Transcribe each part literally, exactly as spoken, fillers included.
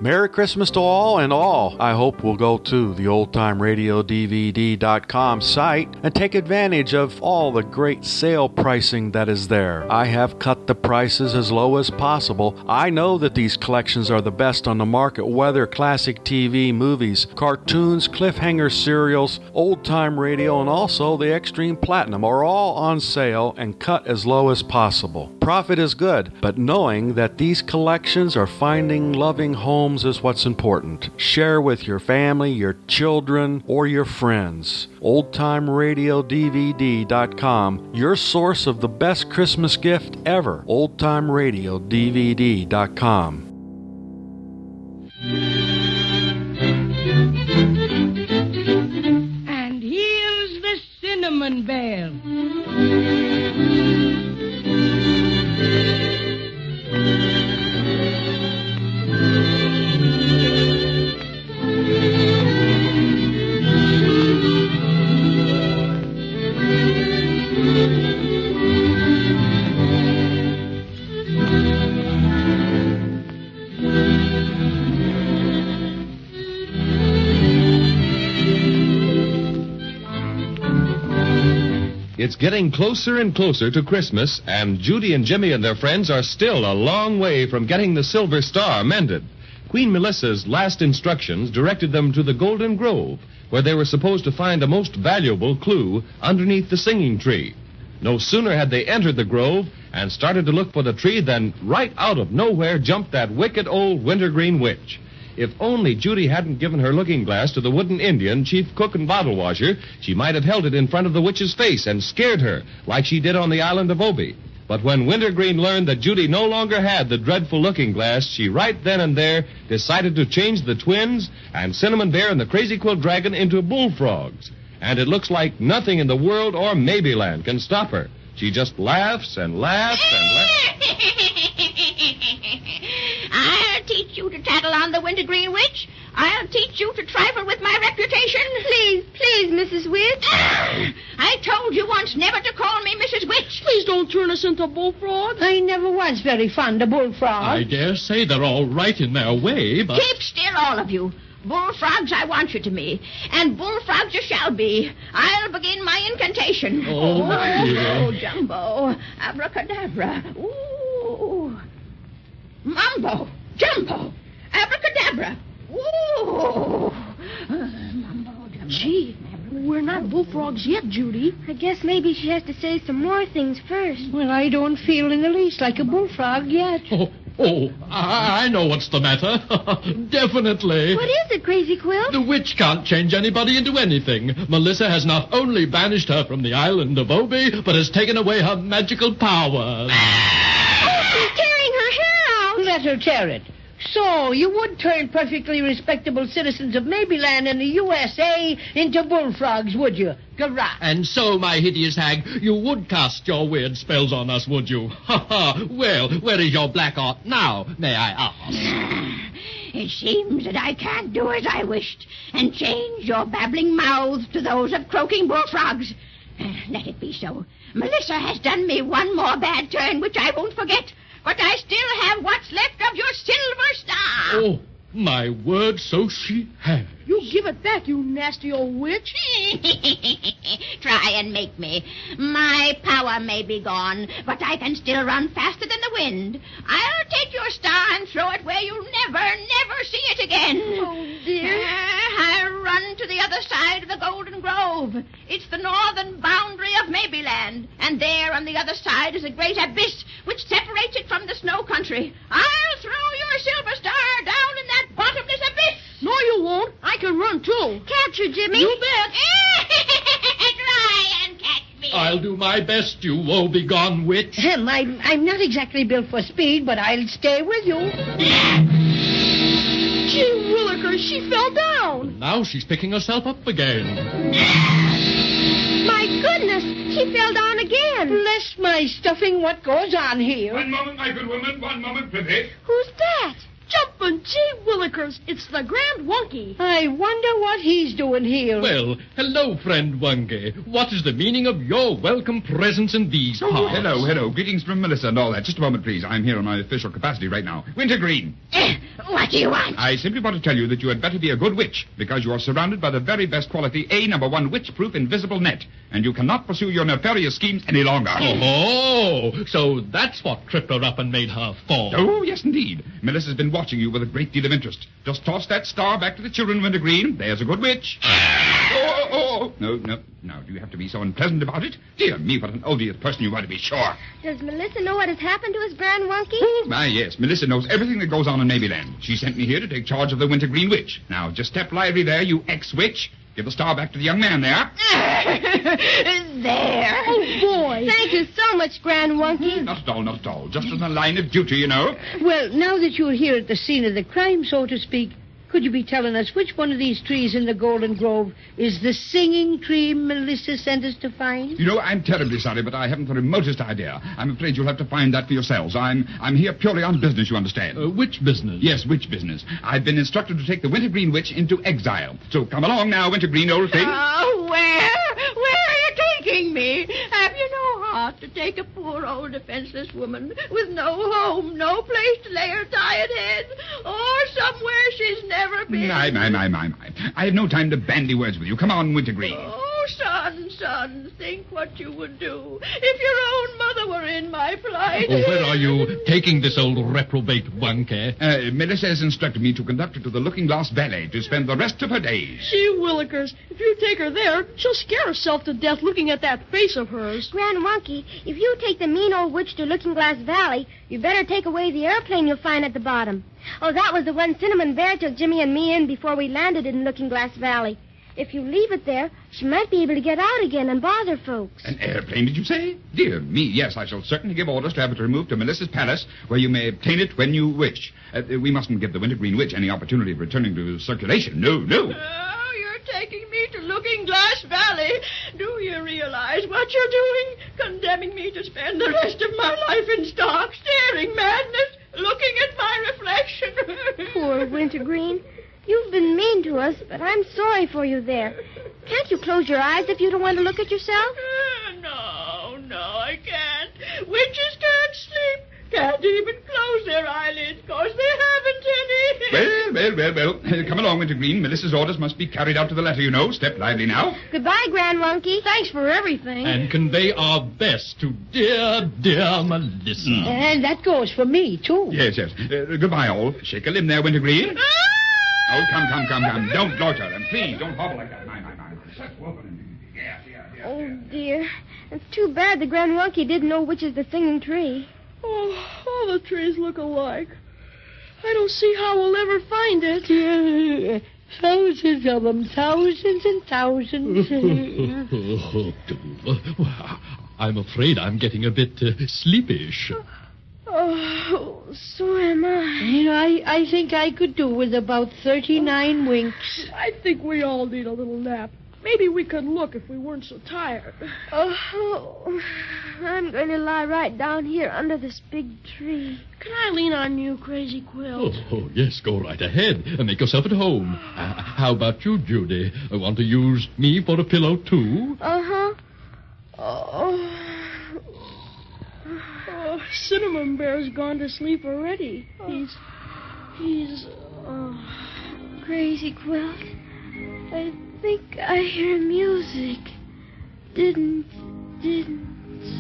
Merry Christmas to all, and all, I hope, will go to the old time radio D V D dot com site and take advantage of all the great sale pricing that is there. I have cut the prices as low as possible. I know that these collections are the best on the market, whether classic T V, movies, cartoons, cliffhanger serials, old-time radio, and also the Extreme Platinum are all on sale and cut as low as possible. Profit is good, but knowing that these collections are finding loving homes is what's important. Share with your family, your children, or your friends. old time radio D V D dot com, your source of the best Christmas gift ever. old time radio D V D dot com. And here's the cinnamon bell. It's getting closer and closer to Christmas, and Judy and Jimmy and their friends are still a long way from getting the Silver Star mended. Queen Melissa's last instructions directed them to the Golden Grove, where they were supposed to find a most valuable clue underneath the singing tree. No sooner had they entered the grove and started to look for the tree than right out of nowhere jumped that wicked old wintergreen witch. If only Judy hadn't given her looking glass to the wooden Indian, chief cook and bottle washer, she might have held it in front of the witch's face and scared her, like she did on the island of Obi. But when Wintergreen learned that Judy no longer had the dreadful looking glass, she right then and there decided to change the twins and Cinnamon Bear and the Crazy Quilt Dragon into bullfrogs. And it looks like nothing in the world or Maybeland can stop her. She just laughs and laughs and laughs. I'll teach you to tattle on the Wintergreen Witch. I'll teach you to trifle with my reputation. Please, please, Missus Witch. I told you once never to call me Missus Witch. Please don't turn us into bullfrogs. I never was very fond of bullfrogs. I dare say they're all right in their way, but... Keep still, all of you. Bullfrogs I want you to be, and bullfrogs you shall be. I'll begin my incantation. Oh, my dear. Oh, Jumbo, abracadabra. Ooh. Mumbo, Jumbo, abracadabra. Ooh. Uh, Mumbo, Jumbo. Gee, we're not bullfrogs yet, Judy. I guess maybe she has to say some more things first. Well, I don't feel in the least like a bullfrog yet. Oh, oh I, I know what's the matter. Definitely. What is it, Crazy Quilt? The witch can't change anybody into anything. Melissa has not only banished her from the island of Obi, but has taken away her magical powers. Oh, she's tearing her hair out. Let her tear it. So, you would turn perfectly respectable citizens of Maybeland and the U S A into bullfrogs, would you? Garrah. And so, my hideous hag, you would cast your weird spells on us, would you? Ha ha. Well, where is your black art now, may I ask? It seems that I can't do as I wished and change your babbling mouths to those of croaking bullfrogs. Let it be so. Melissa has done me one more bad turn, which I won't forget. But I still have what's left of your Silver Star. Oh, my word, so she has. You give it back, you nasty old witch. Try and make me. My power may be gone, but I can still run faster than the wind. I'll take your star and throw it where you'll never, never see it again. Oh, dear. Uh, I'll run to the other side of the Golden Grove. It's the northern boundary of Maybeland, and there on the other side is a great abyss which separates it from the snow country. I'll throw your Silver Star down in that bottomless abyss. No, you won't. I can run, too. Catch her, Jimmy. You bet. Try and catch me. I'll do my best, you woe-begone witch. Ahem, I'm, I'm not exactly built for speed, but I'll stay with you. Gee willikers, she fell down. Now she's picking herself up again. My goodness, she fell down again. Bless my stuffing, what goes on here? One moment, my good woman. One moment, Pippi. Who's that? Jumping gee willikers. Willikers, it's the Grand Wonky. I wonder what he's doing here. Well, hello, friend Wunky. What is the meaning of your welcome presence in these Oh, parts? hello, hello. Greetings from Melissa and all that. Just a moment, please. I'm here in my official capacity right now. Wintergreen. Eh, what do you want? I simply want to tell you that you had better be a good witch, because you are surrounded by the very best quality A number one witch-proof invisible net, and you cannot pursue your nefarious schemes any longer. Oh, so that's what tripped her up and made her fall. Oh, yes, indeed. Melissa's been watching you with a great deal of interest. Just toss that star back to the children, Wintergreen. There's a good witch. Oh, oh, oh. No, no. Now, do you have to be so unpleasant about it? Dear me, what an odious person you are, to be sure. Does Melissa know what has happened to us, Grand Wonky? Oh, my, yes. Melissa knows everything that goes on in Mabyland. She sent me here to take charge of the Wintergreen Witch. Now, just step lively there, you ex-witch. Give the star back to the young man there. There. Oh, boy. Thank you so much, Grand Wonky. Not at all, not at all. Just on the line of duty, you know. Well, now that you're here at the scene of the crime, so to speak, could you be telling us which one of these trees in the Golden Grove is the singing tree Melissa sent us to find? You know, I'm terribly sorry, but I haven't the remotest idea. I'm afraid you'll have to find that for yourselves. I'm I'm here purely on business, you understand. Uh, which business? Yes, witch business. I've been instructed to take the Wintergreen Witch into exile. So come along now, Wintergreen, old thing. Oh, where? Where are you taking me? Have you no heart to take a poor old defenseless woman with no home, no place to lay her tired head, or somewhere she's never been? My, my, my, my, my. I have no time to bandy words with you. Come on, Wintergreen. Oh, son, son, think what you would do if your own mother were in my plight. Oh, where are you taking this old reprobate Wunky? Uh, Melissa has instructed me to conduct her to the Looking Glass Ballet to spend the rest of her days. Gee, Willikers, if you take her there, she'll scare herself to death looking at that face of hers. Grand Wonky, if you take the mean old witch to Looking Glass Valley, you better take away the airplane you'll find at the bottom. Oh, that was the one Cinnamon Bear took Jimmy and me in before we landed in Looking Glass Valley. If you leave it there, she might be able to get out again and bother folks. An airplane, did you say? Dear me, yes, I shall certainly give orders to have it removed to Melissa's palace, where you may obtain it when you wish. Uh, we mustn't give the Wintergreen Witch any opportunity of returning to circulation. No, no. Oh, you're taking me to Looking Glass Valley. Do you realize what you're doing? Condemning me to spend the rest of my life in stark, staring madness, looking at my reflection. Poor Wintergreen. You've been mean to us, but I'm sorry for you there. Can't you close your eyes if you don't want to look at yourself? Uh, no, no, I can't. Witches can't sleep. Can't even close their eyelids because they haven't any. Well, well, well, well. Uh, come along, Wintergreen. Melissa's orders must be carried out to the letter, you know. Step lively now. Goodbye, Grand Wonky. Thanks for everything. And convey our best to dear, dear Melissa. And that goes for me, too. Yes, yes. Uh, goodbye, all. Shake a limb there, Wintergreen. Oh, come, come, come, come. Don't loiter, and please don't hobble like that. My, my, my. Such welcome. Yeah, yeah, yeah. Oh, dear. It's too bad the Grand Wonky didn't know which is the singing tree. Oh, all the trees look alike. I don't see how we'll ever find it. Thousands of them, thousands and thousands. I'm afraid I'm getting a bit uh, sleepish. Oh, so am I. You know, I, I think I could do with about thirty-nine winks. I think we all need a little nap. Maybe we could look if we weren't so tired. Oh, I'm going to lie right down here under this big tree. Can I lean on you, Crazy Quilt? Oh, oh, yes, go right ahead and make yourself at home. Uh, how about you, Judy? Uh, want to use me for a pillow, too? Uh-huh. Oh. Oh, Cinnamon Bear's gone to sleep already. He's... He's... Oh, Crazy Quilt. I think I hear music. Didn't... Didn't...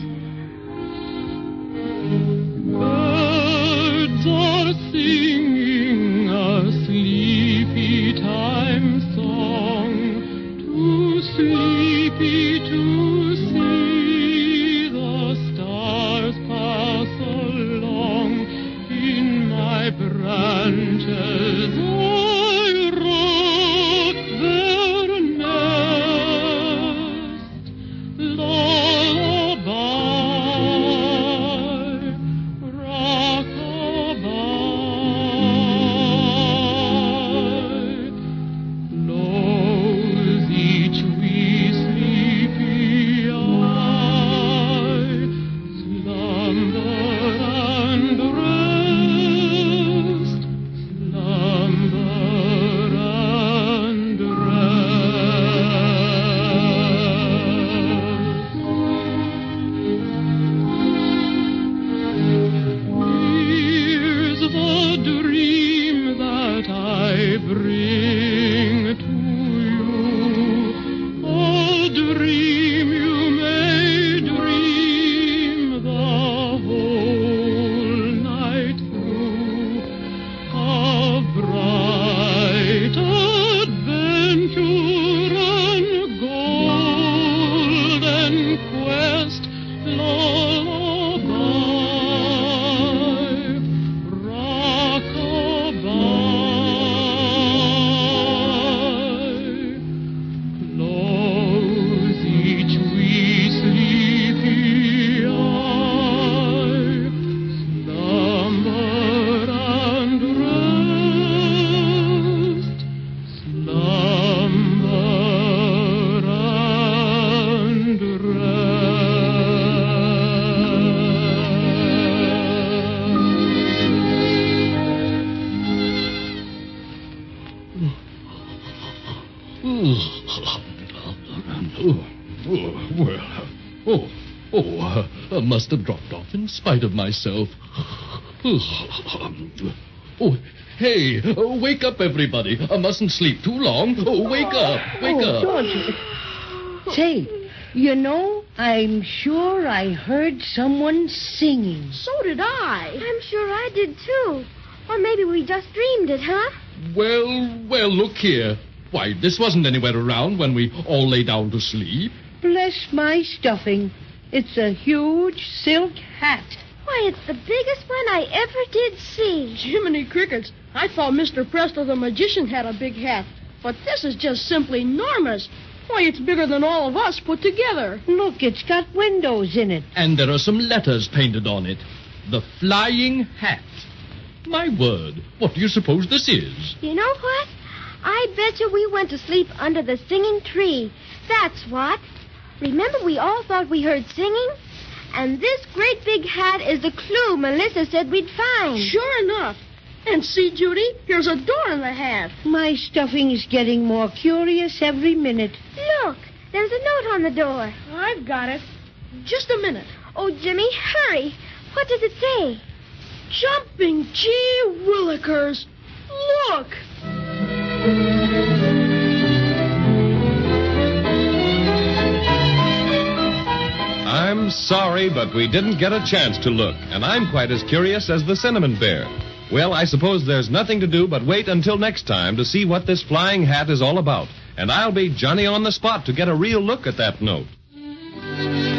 Birds are singing a sleepy time song. Too sleepy to see the stars pass along. In my branches I wrote their nest. Lullaby Oh, oh, well, oh, oh, uh, I must have dropped off in spite of myself. Oh, hey, uh, wake up, everybody. I mustn't sleep too long. Oh, wake up, wake oh, up. George. Say, you know, I'm sure I heard someone singing. So did I. I'm sure I did, too. Or maybe we just dreamed it, huh? Well, well, look here. Why, this wasn't anywhere around when we all lay down to sleep. Bless my stuffing. It's a huge silk hat. Why, it's the biggest one I ever did see. Jiminy Crickets. I thought Mister Presto the magician had a big hat. But this is just simply enormous. Why, it's bigger than all of us put together. Look, it's got windows in it. And there are some letters painted on it. The Flying Hat. My word, what do you suppose this is? You know what? I bet you we went to sleep under the singing tree. That's what. Remember we all thought we heard singing? And this great big hat is the clue Melissa said we'd find. Sure enough. And see, Judy, here's a door in the hat. My stuffing's getting more curious every minute. Look, there's a note on the door. I've got it. Just a minute. Oh, Jimmy, hurry. What does it say? Jumping gee willikers. Look. I'm sorry, but we didn't get a chance to look, and I'm quite as curious as the Cinnamon Bear. Well, I suppose there's nothing to do but wait until next time to see what this flying hat is all about. And I'll be Johnny on the spot to get a real look at that note.